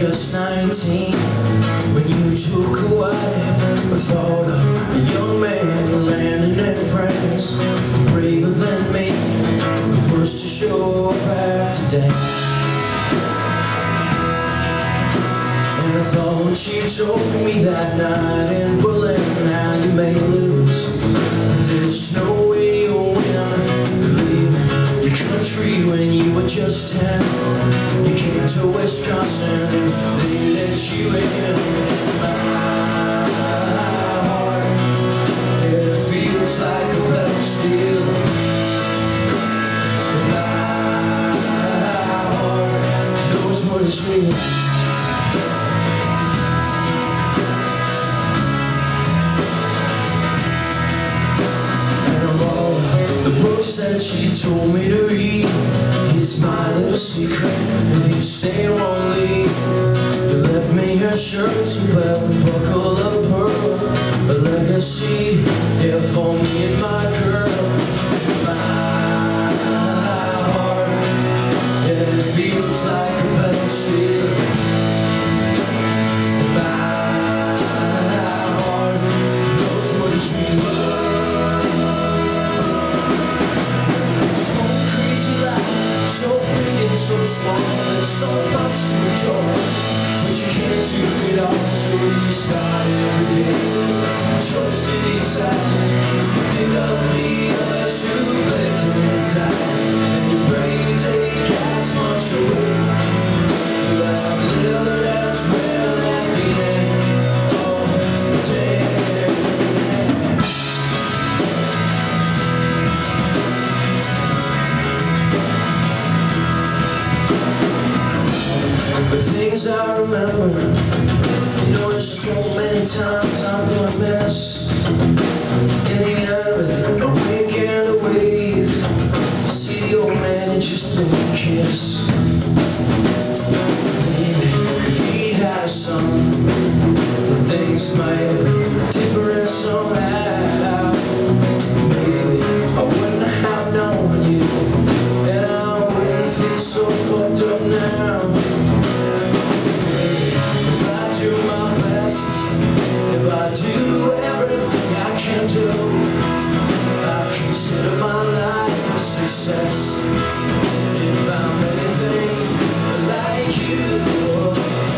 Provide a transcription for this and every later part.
just 19 when you took a wife. I thought of a young man landing in France, braver than me, the first to show up back to dance. And I thought when she told me that night in Berlin, how you may lose, there's no way you'll win. Leaving your country when you were just 10, you came to Wisconsin and they let you in. My heart, it feels like a pedal steel. My heart knows what is real. That she told me to read is my little secret. If you stay lonely, you left me her shirt to belt and buckle of pearl, a legacy there for me and my girl. My heart, yeah, it feels like a pedal steel. My heart knows what it's real. So small and so much to enjoy, but you can't do it all, so you start every day. Chose to decide, you think of the others who lived and died, and you pray you take as much away. You have lived as well at the end of the day. The things I remember, you know, there's so many times I'm gonna miss. In the end, with a wink and a wave, you see the old man and just blew a kiss. Maybe if he had a son, things might be different somehow. Maybe I wouldn't have known you, and I wouldn't feel so fucked up now. Do everything I can do. I consider my life a success. If I'm anything like you,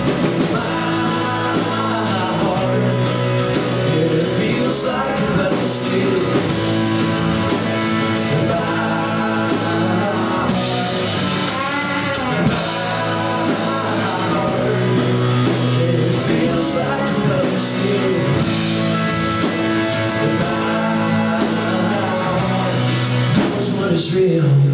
my heart, it feels like a pedal steel. My heart, it feels like a pedal steel. What is real?